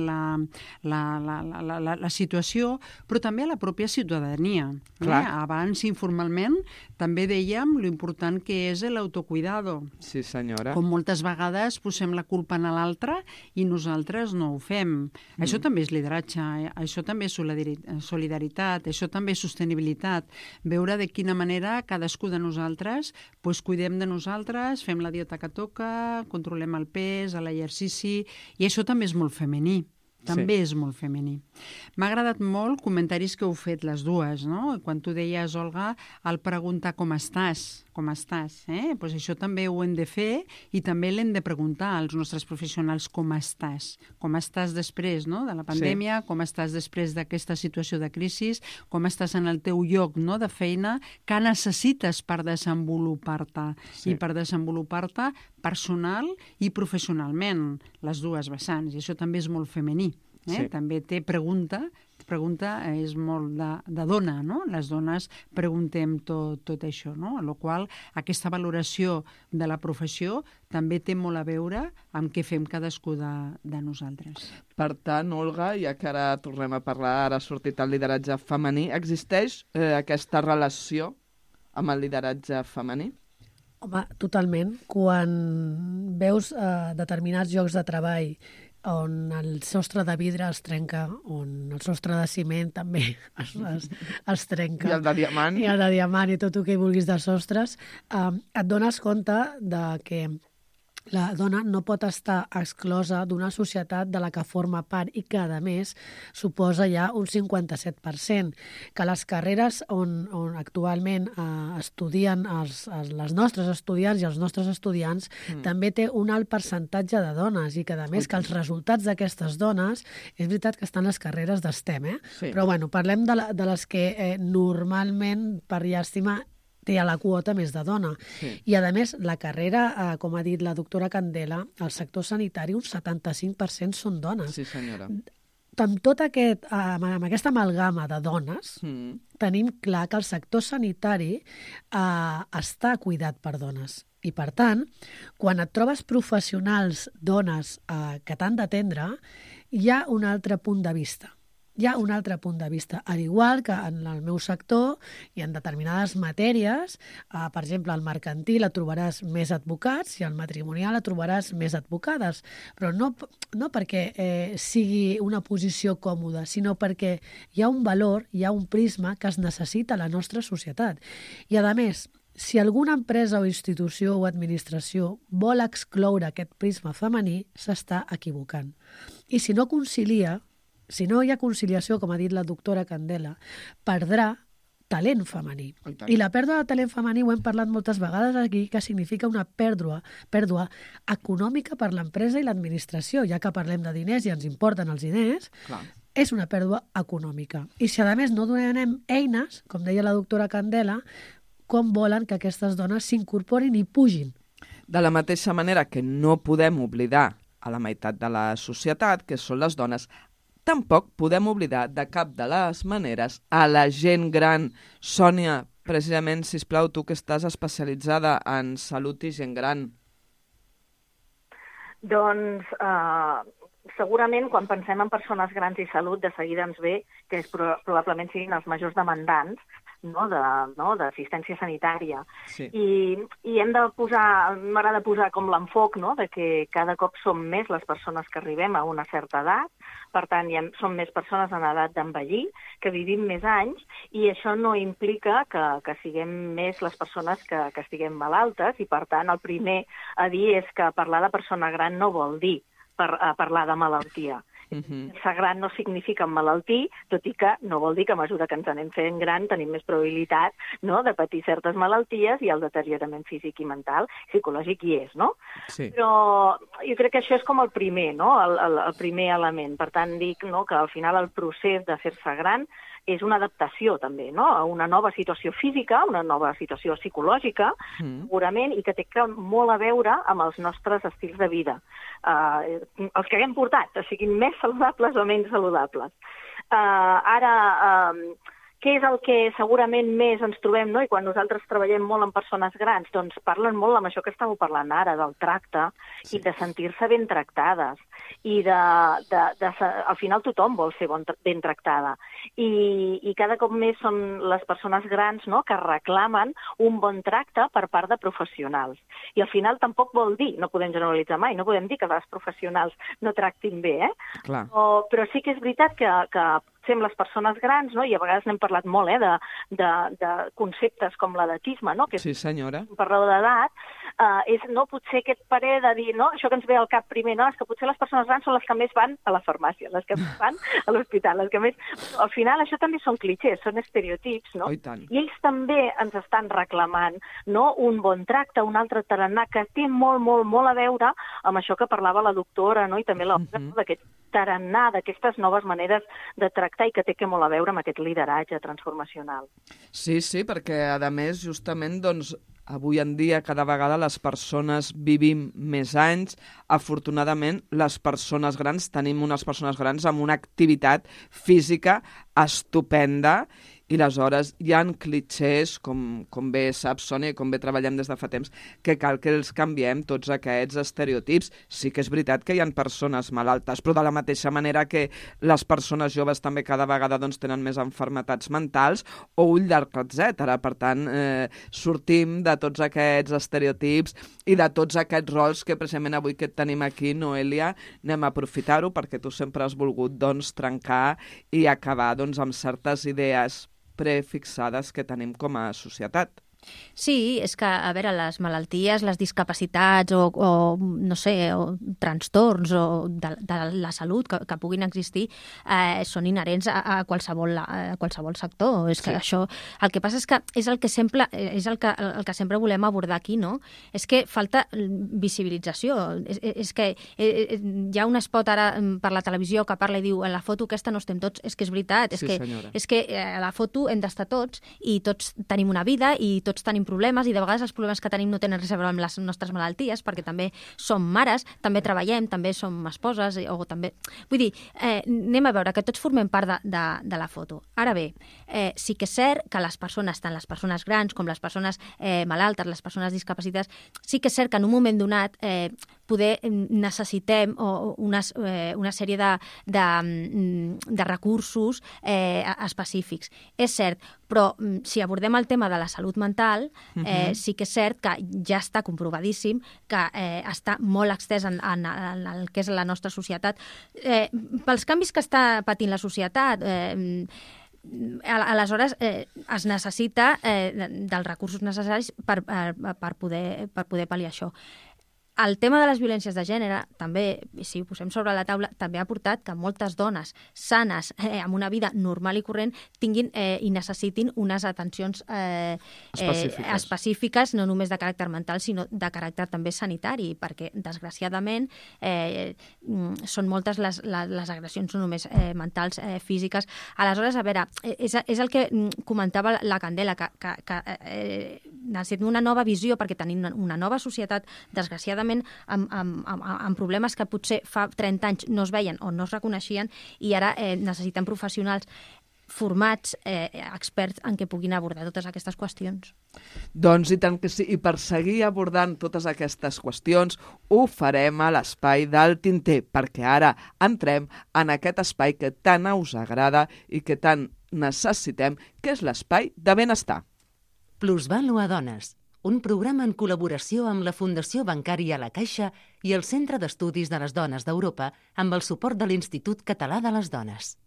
la situació, però també a la pròpia ciutadania. Abans, informalment, també dèiem lo important que és l'autocuidado. Sí, senyora. Com moltes vegades posem la culpa en l'altre i nosaltres no ho fem. Això també és lideratge, això també és solidaritat, això també és sostenibilitat. Veure de quina manera cadascú de nosaltres cuidem de nosaltres, fem la dieta que toca, controlem el pes, l'exercici, i això també és molt femení. També és molt femení. M'ha agradat molt comentaris que heu fet les dues, no? Quan tu deies, Olga, al preguntar com estàs, pues això també ho hem de fer i també l'hem de preguntar als nostres professionals com estàs després, no?, de la pandèmia, com estàs després d'aquesta situació de crisi, com estàs en el teu lloc, no?, de feina, què necessites per desenvolupar-te i per desenvolupar-te personal i professionalment, les dues vessants, i això també és molt femení. Sí. També té pregunta és molt de dona, no? Les dones preguntem tot això, no? A la qual aquesta valoració de la professió també té molt a veure amb què fem cadascú de nosaltres. Per tant, Olga, ja que ara tornem a parlar, ara ha sortit el lideratge femení, existeix aquesta relació amb el lideratge femení? Home, totalment. Quan veus determinats llocs de treball on el sostre de vidre es trenca, on el sostre de ciment també es trenca. I el de diamant. I el de diamant i tot el que vulguis de sostres, et dones compte de que la dona no pot estar exclosa d'una societat de la que forma part i que, a més, suposa ja un 57%, que les carreres on actualment estudien les nostres estudiants i els nostres estudiants també té un alt percentatge de dones i que, a més, que els resultats d'aquestes dones, és veritat que estan les carreres d'STEM, Sí. però bueno, parlem de les que normalment, per llàstima, té a la quota més de dona. Sí. I, a més, la carrera, com ha dit la doctora Candela, al sector sanitari un 75% són dones. Sí, senyora. Amb amb aquesta amalgama de dones, tenim clar que el sector sanitari està cuidat per dones. I, per tant, quan et trobes professionals dones que t'han d'atendre, hi ha un altre punt de vista. Hi ha un altre punt de vista. Al igual que en el meu sector i en determinades matèries, per exemple, al mercantil et trobaràs més advocats i al matrimonial et trobaràs més advocades. Però no perquè sigui una posició còmoda, sinó perquè hi ha un valor, hi ha un prisma que es necessita a la nostra societat. I, a més, si alguna empresa o institució o administració vol excloure aquest prisma femení, s'està equivocant. I si no concilia, si no hi ha conciliació, com ha dit la doctora Candela, perdrà talent femení. I la pèrdua de talent femení, ho hem parlat moltes vegades aquí, que significa una pèrdua econòmica per l'empresa i l'administració, ja que parlem de diners i ens importen els diners, Clar. És una pèrdua econòmica. I si, a més, no donem eines, com deia la doctora Candela, com volen que aquestes dones s'incorporin i pugin? De la mateixa manera que no podem oblidar a la meitat de la societat, que són les dones, tampoc podem oblidar de cap de les maneres a la gent gran. Sònia, precisament, sisplau, tu que estàs especialitzada en salut i gent gran. Doncs segurament quan pensem en persones grans i salut, de seguida ens ve que probablement siguin els majors demandants d'assistència sanitària. Sí. I hem de posar, m'agrada posar com l'enfoc, no?, de que cada cop som més les persones que arribem a una certa edat, per tant, som més persones en edat d'envellir, que vivim més anys, i això no implica que siguem més les persones que estiguem malaltes, i per tant, el primer a dir és que parlar de persona gran no vol dir parlar de malaltia. Ser gran no significa emmalaltir, tot i que no vol dir que a mesura que ens anem fent gran tenim més probabilitat, no?, de patir certes malalties, i el deteriorament físic i mental, psicològic hi és, no? Sí. Però jo crec que això és com el primer, no?, el primer element. Per tant, dic, no?, que al final el procés de fer-se gran és una adaptació també, no?, a una nova situació física, una nova situació psicològica, segurament, i que té molt a veure amb els nostres estils de vida. Els que haguem portat, siguin més saludables o menys saludables. Què és el que segurament més ens trobem, no?, i quan nosaltres treballem molt amb persones grans, doncs parlen molt amb això que estàveu parlant ara, del tracte, i de sentir-se ben tractades, i al final tothom vol ser ben tractada, i cada cop més són les persones grans, no?, que reclamen un bon tracte per part de professionals. I al final tampoc vol dir, no podem generalitzar mai, no podem dir que les professionals no tractin bé, Clar. Però sí que és veritat que sem les persones grans, no?, i a vegades n'hem parlat molt, de conceptes com l'edatisme, no?, que Sí, senyora. per raó d'edat, és potser aquest parer de dir, no?, això que ens ve al cap primer, no?, és que potser les persones grans són les que més van a la farmàcia, les que més van a l'hospital, les que més... Al final això també són clixés, són estereotips, no? Oh, i tant. I ells també ens estan reclamant, no?, un bon tracte, un altre tarannà, que té molt, molt, molt a veure amb això que parlava la doctora, no?, i també l'Olga, no?, d'aquest tarannà d'aquestes noves maneres de tractar i que té molt a veure amb aquest lideratge transformacional. Sí, perquè, a més, justament, doncs, avui en dia cada vegada les persones vivim més anys. Afortunadament, les persones grans, tenim unes persones grans amb una activitat física estupenda i aleshores hi ha clitxers, com bé saps, Sònia, i com bé treballem des de fa temps, que cal que els canviem tots aquests estereotips. Sí que és veritat que hi ha persones malaltes, però de la mateixa manera que les persones joves també cada vegada doncs, tenen més malalties mentals o ull d'arc, etc. Per tant, sortim de tots aquests estereotips i de tots aquests rols que precisament avui que et tenim aquí, Noelia, anem a aprofitar-ho perquè tu sempre has volgut doncs, trencar i acabar doncs, amb certes idees prefixades que tenim com a societat. Sí, és que, a veure, les malalties, les discapacitats o no sé, o trastorns o de la salut que puguin existir són inherents a qualsevol sector. És que això, el que passa és que és el que sempre volem abordar aquí, no? És que falta visibilització. És que hi ha un spot ara per la televisió que parla i diu en la foto aquesta no estem tots. És que és veritat. És que a la foto hem d'estar tots i tots tenim una vida i tots tenim problemes i de vegades els problemes que tenim no tenen res a veure amb les nostres malalties perquè també som mares, també treballem, també som esposes o també... Vull dir, anem a veure que tots formem part de la foto. Ara bé, sí que és cert que les persones, tant les persones grans com les persones malaltes, les persones discapacitades, sí que és cert que en un moment donat poder necessitem una sèrie de recursos específics. És cert, però si abordem el tema de la salut mental, sí que és cert que ja està comprovadíssim que està molt extès en el que és la nostra societat. Pels canvis que està patint la societat, aleshores es necessita dels recursos necessaris per poder pal·liar això. El tema de les violències de gènere, també, si ho posem sobre la taula, també ha portat que moltes dones sanes, amb una vida normal i corrent, tinguin i necessitin unes atencions específiques, no només de caràcter mental, sinó de caràcter també sanitari, perquè, desgraciadament, són moltes les agressions no només mentals, físiques. Aleshores, a veure, és el que comentava la Candela, que necessitem una nova visió, perquè tenim una nova societat, desgraciadament, amb problemes que potser fa 30 anys no es veien o no es reconeixien i ara necessitem professionals formats, experts en què puguin abordar totes aquestes qüestions. Doncs i tant que sí, i per seguir abordant totes aquestes qüestions ho farem a l'espai del Tinter, perquè ara entrem en aquest espai que tant us agrada i que tant necessitem, que és l'espai de benestar. Plusvàlua Dones, un programa en col·laboració amb la Fundació Bancària La Caixa i el Centre d'Estudis de les Dones d'Europa amb el suport de l'Institut Català de les Dones.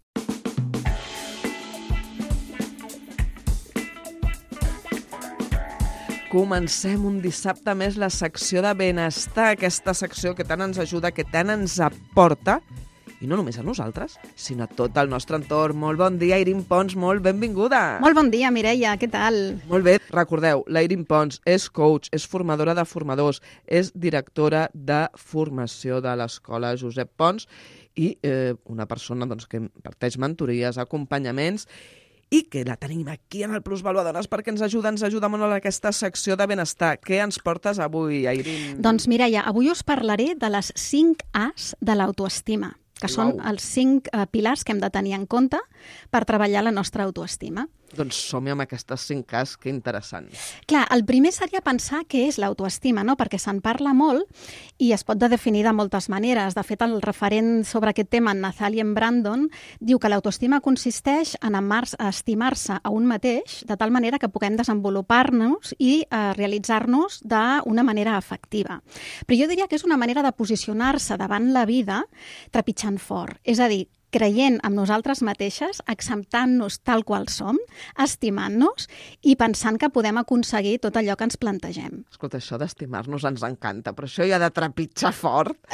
Comencem un dissabte més la secció de benestar, aquesta secció que tant ens ajuda, que tant ens aporta, i no només a nosaltres, sinó a tot el nostre entorn. Molt bon dia, Irin Pons, molt benvinguda. Molt bon dia, Mireia, què tal? Molt bé. Recordeu, la Irin Pons és coach, és formadora de formadors, és directora de formació de l'Escola Josep Pons i una persona doncs, que imparteix mentories, acompanyaments, i que la tenim aquí en el Plusvàlua Dones perquè ens ajuda molt en aquesta secció de benestar. Què ens portes avui, Irin? Doncs, Mireia, avui us parlaré de les 5 A's de l'autoestima, que són els 5 pilars que hem de tenir en compte per treballar la nostra autoestima. Doncs som-hi amb aquestes 5 A's, que interessant. Clar, el primer seria pensar què és l'autoestima, no? Perquè se'n parla molt i es pot definir de moltes maneres. De fet, el referent sobre aquest tema, en Nathaniel Brandon, diu que l'autoestima consisteix en estimar-se a un mateix de tal manera que puguem desenvolupar-nos i realitzar-nos d'una manera efectiva. Però jo diria que és una manera de posicionar-se davant la vida trepitjant fort. És a dir, creient en nosaltres mateixes, acceptant-nos tal qual som, estimant-nos i pensant que podem aconseguir tot allò que ens plantegem. Escolta, això d'estimar-nos ens encanta, però això ja de trepitjar fort...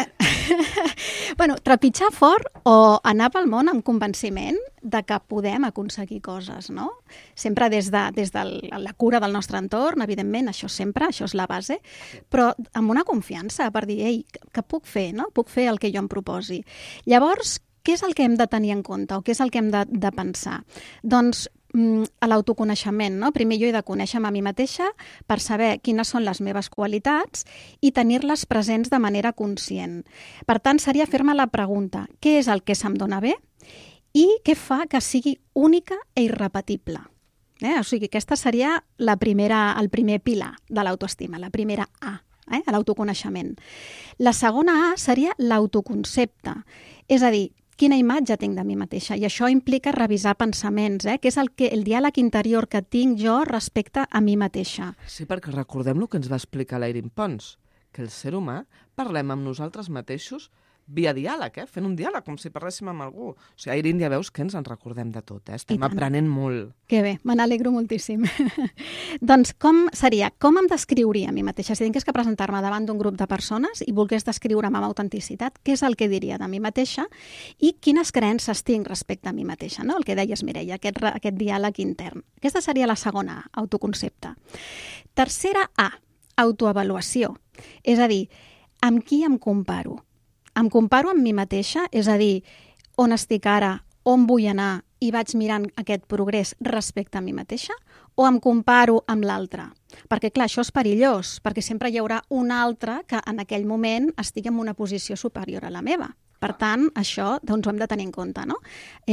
Bueno, trepitjar fort o anar pel món amb convenciment de que podem aconseguir coses, no? Sempre des de la cura del nostre entorn, evidentment, això és la base, però amb una confiança per dir, ei, què puc fer, no? Puc fer el que jo em proposi. Llavors, què és el que hem de tenir en compte o què és el que hem de pensar? Doncs a l'autoconeixement, no? Primer jo he de conèixer-me a mi mateixa per saber quines són les meves qualitats i tenir-les presents de manera conscient. Per tant, seria fer-me la pregunta, què és el que se'm dona bé i què fa que sigui única i irrepetible? O sigui, aquesta seria el primer pilar de l'autoestima, la primera A, l'autoconeixement. La segona A seria l'autoconcepte, és a dir, quina imatge tinc de mi mateixa. I això implica revisar pensaments, que és el diàleg interior que tinc jo respecte a mi mateixa. Sí, perquè recordem el que ens va explicar l'Eirin Pons, que el ser humà parlem amb nosaltres mateixos via diàleg, fent un diàleg, com si parléssim amb algú. O sigui, Eirin, ja veus que ens en recordem de tot, estem aprenent molt. Que bé, me n'alegro moltíssim. Doncs com em descriuria a mi mateixa? Si tingués que presentar-me davant d'un grup de persones i volgués descriure'm amb autenticitat, què és el que diria de mi mateixa i quines creences tinc respecte a mi mateixa, no? El que deies, Mireia, aquest diàleg intern. Aquesta seria la segona A, autoconcepte. Tercera A, autoavaluació. És a dir, amb qui em comparo? Em comparo amb mi mateixa, és a dir, on estic ara, on vull anar i vaig mirant aquest progrés respecte a mi mateixa, o em comparo amb l'altre? Perquè, clar, això és perillós, perquè sempre hi haurà un altre que en aquell moment estigui en una posició superior a la meva. Per tant, això doncs, ho hem de tenir en compte, no?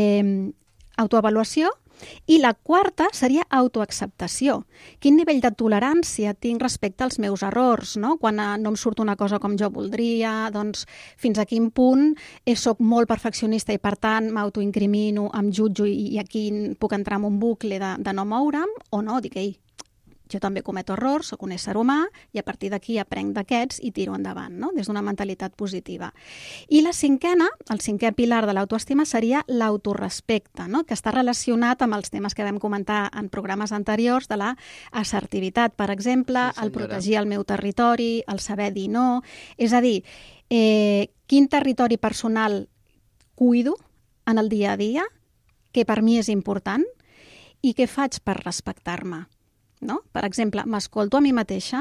Autoavaluació. I la quarta seria autoacceptació. Quin nivell de tolerància tinc respecte als meus errors, no? Quan no em surt una cosa com jo voldria, doncs fins a quin punt soc molt perfeccionista i per tant m'autoincrimino, em jutjo i aquí puc entrar en un bucle de no moure'm o no, dic, ei, jo també cometo errors, sóc un ésser humà i a partir d'aquí aprenc d'aquests i tiro endavant, no? Des d'una mentalitat positiva. I la cinquena, el cinquè pilar de l'autoestima seria l'autorespecte, no? Que està relacionat amb els temes que vam comentar en programes anteriors de la assertivitat, per exemple, sí, el protegir el meu territori, el saber dir no. És a dir, quin territori personal cuido en el dia a dia, que per mi és important, i què faig per respectar-me? No? Per exemple, m'escolto a mi mateixa,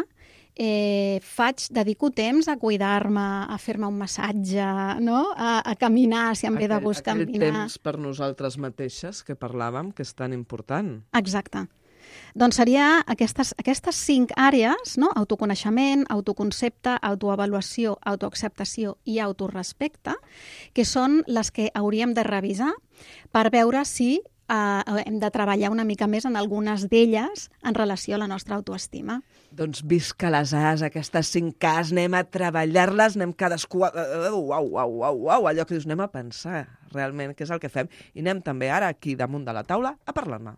dedico temps a cuidar-me, a fer-me un massatge, no? a caminar, si em ve de gust caminar. Aquell temps per nosaltres mateixes que parlàvem, que és tan important. Exacte. Doncs seria aquestes 5 àrees, no? Autoconeixement, autoconcepte, autoavaluació, autoacceptació i autorespecte, que són les que hauríem de revisar per veure si hem de treballar una mica més en algunes d'elles en relació a la nostra autoestima. Doncs visca les As, aquestes 5 As, anem a treballar-les, anem cadascú... allò que dius, anem a pensar realment què és el que fem. I anem també ara aquí damunt de la taula a parlar-ne.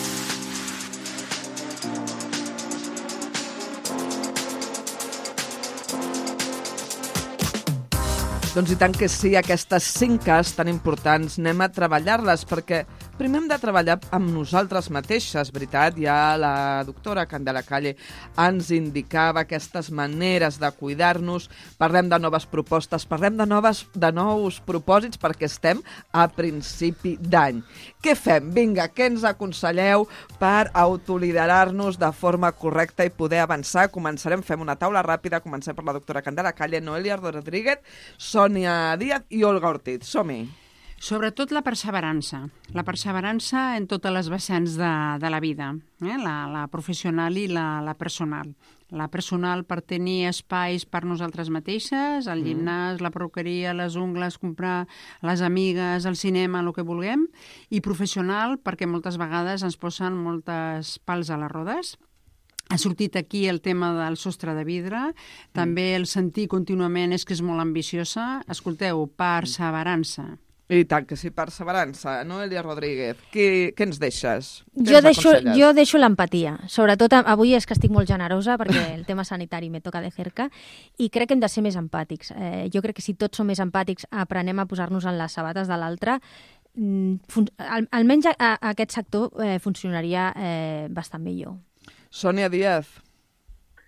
Doncs i tant que sí, aquestes 5 As tan importants, anem a treballar-les perquè primer hem de treballar amb nosaltres mateixes, veritat? Ja la doctora Candela Calle ens indicava aquestes maneres de cuidar-nos, parlem de noves propostes, parlem de nous propòsits perquè estem a principi d'any. Què fem? Vinga, què ens aconselleu per autoliderar-nos de forma correcta i poder avançar? Començarem, fem una taula ràpida, comencem per la doctora Candela Calle, Noelia Rodríguez, Sònia Díaz i Olga Ortiz. Som-hi! Sobretot la perseverança en totes les vessants de la vida, la professional i la personal. La personal per tenir espais per nosaltres mateixes, el gimnàs, la perruqueria, les ungles, comprar les amigues, el cinema, el que vulguem, i professional perquè moltes vegades ens posen moltes pals a les rodes. Ha sortit aquí el tema del sostre de vidre, també el sentir contínuament és que és molt ambiciosa. Escolteu, perseverança. I tant que sí, perseverança. Noelia Rodríguez, què ens deixes? Jo deixo l'empatia. Sobretot avui és que estic molt generosa perquè el tema sanitari me toca de cerca i crec que hem de ser més empàtics. Jo crec que si tots som més empàtics, aprenem a posar-nos en les sabates de l'altre, almenys aquest sector funcionaria bastant millor. Sònia Díaz.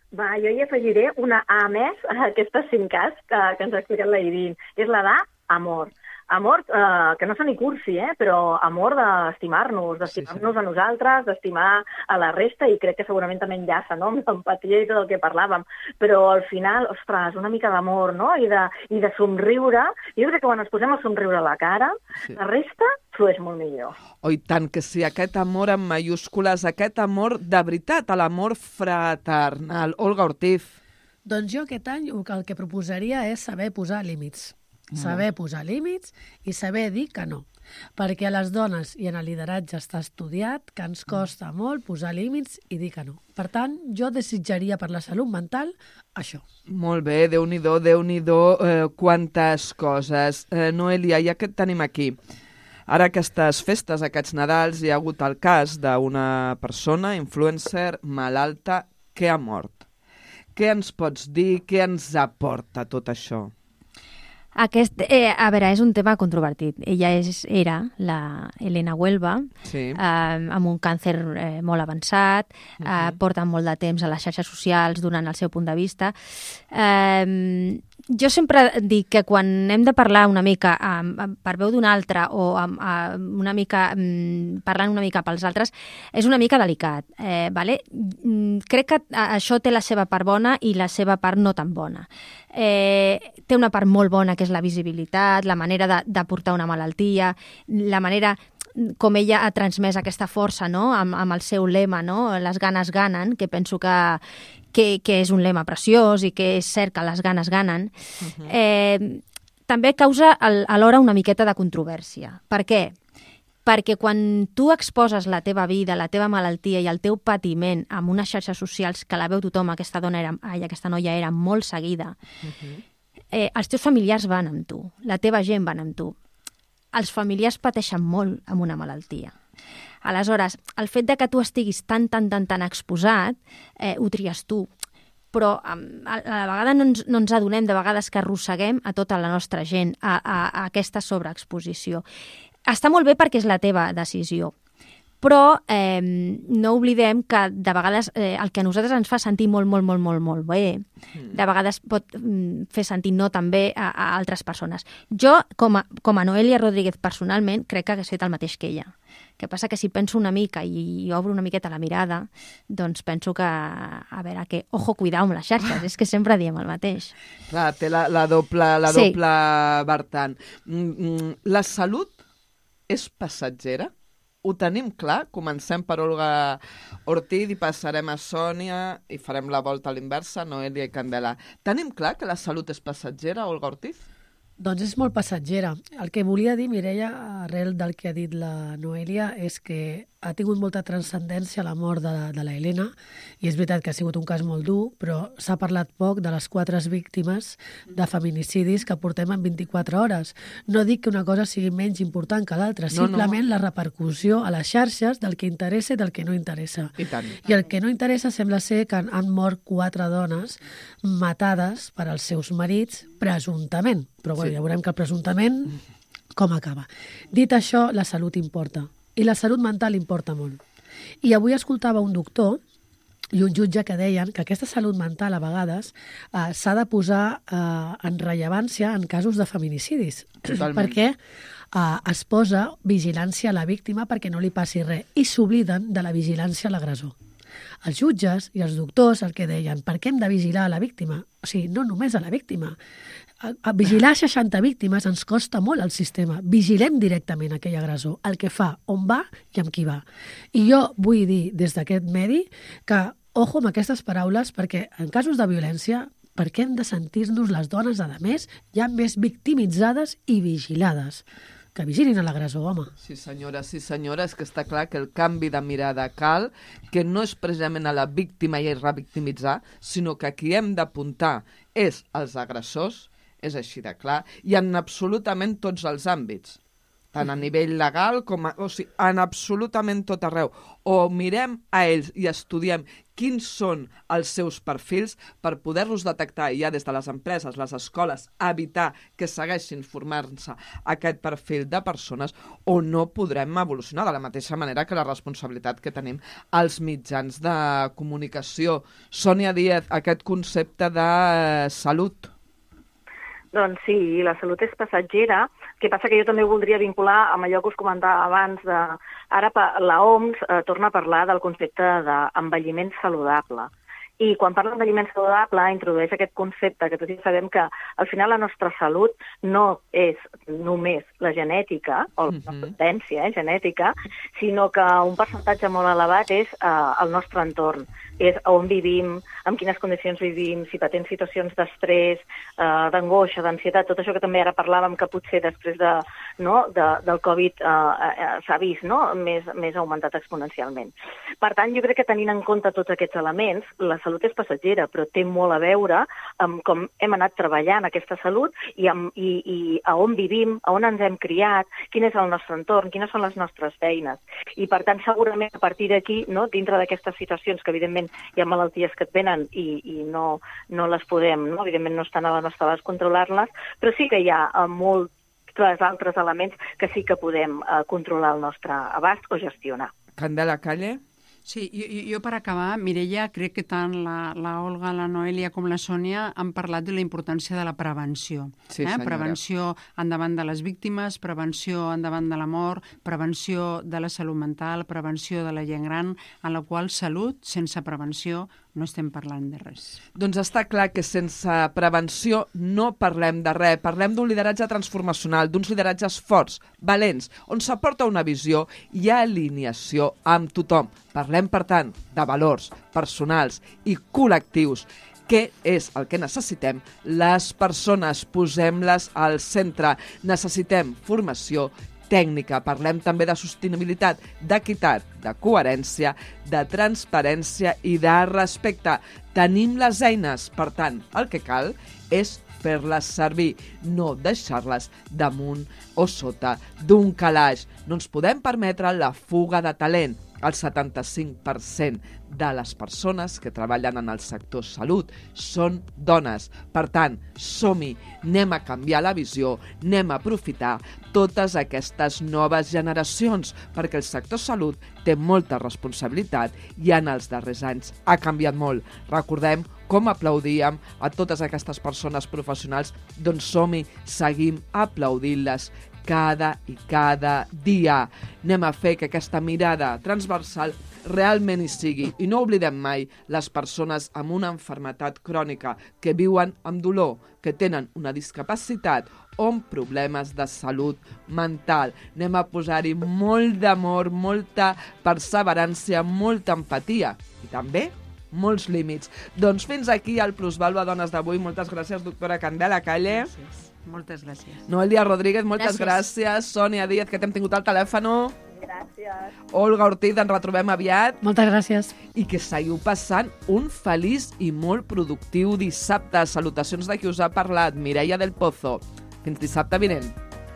Va, jo hi afegiré una A més a aquestes 5 A's que ens ha explicat la Irin. És la d'amor. Amor, que no soni cursi, però amor d'estimar-nos, d'estimar-nos a nosaltres, d'estimar a la resta, i crec que segurament també enllaça, no?, amb l'empatia i tot el que parlàvem. Però al final, ostres, una mica d'amor, no?, i de somriure. Jo crec que quan ens posem a somriure a la cara, la resta flueix molt millor. Oh, i tant que sí, aquest amor en mayúscules, aquest amor de veritat, l'amor fraternal. Olga Ortiz. Doncs jo aquest any el que proposaria és saber posar límits. Saber posar límits i saber dir que no. Perquè a les dones i en el lideratge està estudiat que ens costa molt posar límits i dir que no. Per tant, jo desitjaria per la salut mental això. Molt bé, Déu-n'hi-do, quantes coses. Noelia, ja que et tenim aquí, ara aquestes festes, aquests Nadals, hi ha hagut el cas d'una persona, influencer, malalta, que ha mort. Què ens pots dir? Què ens aporta tot això? A veure, és un tema controvertit. Ella era la Elena Huelva, sí. Amb un càncer molt avançat, porta molt de temps a les xarxes socials donant el seu punt de vista. Jo sempre dic que quan hem de parlar una mica per veu d'un altre o una mica parlant una mica pels altres, és una mica delicat. Vale? Crec que això té la seva part bona i la seva part no tan bona. Té una part molt bona, que és la visibilitat, la manera de portar una malaltia, la manera com ella ha transmès aquesta força, no?, amb el seu lema, no?, les ganes ganen, que penso que és un lema preciós i que és cert que les ganes ganen. També causa alhora una miqueta de controvèrsia. Per què? Perquè quan tu exposes la teva vida, la teva malaltia i el teu patiment amb unes xarxes socials que la veu tothom, aquesta noia era molt seguida, els teus familiars van amb tu, la teva gent van amb tu. Els familiars pateixen molt amb una malaltia. Aleshores, el fet de que tu estiguis tan exposat, ho tries tu. Però a la vegada no ens adonem de vegades que arrosseguem a tota la nostra gent a aquesta sobreexposició. Està molt bé perquè és la teva decisió, però no oblidem que de vegades el que a nosaltres ens fa sentir molt bé, de vegades pot fer sentir no tan bé a altres persones. Jo, com a Noelia Rodríguez personalment, crec que hagués fet el mateix que ella. El que passa que si penso una mica i obro una miqueta la mirada, doncs penso que, a veure, que ojo, cuidao amb les xarxes, és que sempre diem el mateix. Clar, té la doble vessant. La salut és passatgera? Ho tenim clar? Comencem per Olga Ortiz i passarem a Sònia i farem la volta a l'inversa, Noelia i Candela. Tenim clar que la salut és passatgera, Olga Ortiz? Doncs és molt passatgera. El que volia dir, Mireia, arrel del que ha dit la Noelia, és que ha tingut molta transcendència la mort de la Helena, i és veritat que ha sigut un cas molt dur, però s'ha parlat poc de les 4 víctimes de feminicidis que portem en 24 hores. No dic que una cosa sigui menys important que l'altra, simplement la repercussió a les xarxes del que interessa i del que no interessa. I tant. I el que no interessa sembla ser que han mort 4 dones matades per als seus marits, presumptament. Però bueno, ja veurem que presumptament com acaba. Dit això, la salut importa. I la salut mental importa molt. I avui escoltava un doctor i un jutge que deien que aquesta salut mental a vegades s'ha de posar en rellevància en casos de feminicidis. Totalment. Perquè es posa vigilància a la víctima perquè no li passi res i s'obliden de la vigilància a l'agressor. Els jutges i els doctors el que deien, per què hem de vigilar a la víctima? O sigui, no només a la víctima. A vigilar 60 víctimes ens costa molt al sistema. Vigilem directament aquell agressor, el que fa, on va i amb qui va. I jo vull dir des d'aquest medi que ojo amb aquestes paraules, perquè en casos de violència, per què hem de sentir-nos les dones, a més, ja més victimitzades i vigilades? Que vigilin a l'agressor, home. Sí, senyora, és que està clar que el canvi de mirada cal, que no és precisament a la víctima i revictimitzar, sinó que a qui hem d'apuntar és als agressors, és així de clar, i en absolutament tots els àmbits. tant a nivell legal com o sigui, en absolutament tot arreu. O mirem a ells i estudiem quins són els seus perfils per poder-los detectar ja des de les empreses, les escoles, evitar que segueixin formant-se aquest perfil de persones, o no podrem evolucionar de la mateixa manera que la responsabilitat que tenim als mitjans de comunicació. Sònia Díaz, aquest concepte de salut. Doncs sí, la salut és passatgera. El que passa que jo també ho voldria vincular amb allò que us comentava abans. Ara la OMS torna a parlar del concepte d'envelliment saludable. I quan parla d'envelliment saludable introdueix aquest concepte que tots ja sabem que al final la nostra salut no és només la genètica o la potència genètica, sinó que un percentatge molt elevat és el nostre entorn. És on vivim, en quines condicions vivim, si patim situacions d'estrès, d'angoixa, d'ansietat, tot això que també ara parlàvem que potser després del Covid s'ha vist més augmentat exponencialment. Per tant, jo crec que tenint en compte tots aquests elements, la salut és passatgera, però té molt a veure amb com hem anat treballant aquesta salut i a on vivim, a on ens hem criat, quin és el nostre entorn, quines són les nostres feines. I per tant, segurament a partir d'aquí, dintre d'aquestes situacions que evidentment hi ha malalties que et venen i no les podem, evidentment no estan a la nostra abast controlar-les, però sí que hi ha molts altres elements que sí que podem controlar al nostre abast o gestionar. Candela Calle? Sí, jo per acabar, Mireia, crec que tant la Olga, la Noelia com la Sònia han parlat de la importància de la prevenció. Sí, senyora. Prevenció endavant de les víctimes, prevenció endavant de la mort, prevenció de la salut mental, prevenció de la gent gran, en la qual salut, sense prevenció, no estem parlant de res. Doncs està clar que sense prevenció no parlem de res. Parlem d'un lideratge transformacional, d'uns lideratges forts, valents, on s'aporta una visió i alineació amb tothom. Parlem, per tant, de valors personals i col·lectius. Què és el que necessitem? Les persones, posem-les al centre. Necessitem formació tècnica, parlem també de sostenibilitat, d'equitat, de coherència, de transparència i de respecte. Tenim les eines, per tant, el que cal és fer-les servir, no deixar-les damunt o sota d'un calaix. No ens podem permetre la fuga de talent. El 75% de les persones que treballen en el sector salut són dones. Per tant, som-hi, anem a canviar la visió, anem a aprofitar totes aquestes noves generacions, perquè el sector salut té molta responsabilitat i en els darrers anys ha canviat molt. Recordem com aplaudíem a totes aquestes persones professionals, doncs som-hi, seguim aplaudint-les cada dia. Anem a fer que aquesta mirada transversal realment hi sigui. I no oblidem mai les persones amb una malaltia crònica que viuen amb dolor, que tenen una discapacitat o amb problemes de salut mental. Anem a posar-hi molt d'amor, molta perseverança, molta empatia i també molts límits. Doncs fins aquí el Plusvàlua Dones d'avui. Moltes gràcies, doctora Candela Calle. Gràcies. Moltes gràcies. Noelia Rodríguez, moltes gràcies. Sònia Díaz, que t'hem tingut al telèfon. Gràcies. Olga Ortiz, ens retrobem aviat. Moltes gràcies. I que seguiu passant un feliç i molt productiu dissabte. Salutacions de qui us ha parlat, Mireia del Pozo. Fins dissabte vinent.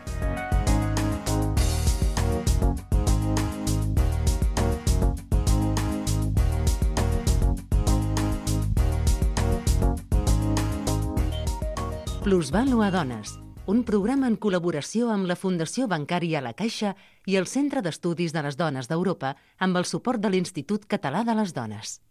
Plusvàlua Dones, un programa en col·laboració amb la Fundació Bancària La Caixa i el Centre d'Estudis de les Dones d'Europa amb el suport de l'Institut Català de les Dones.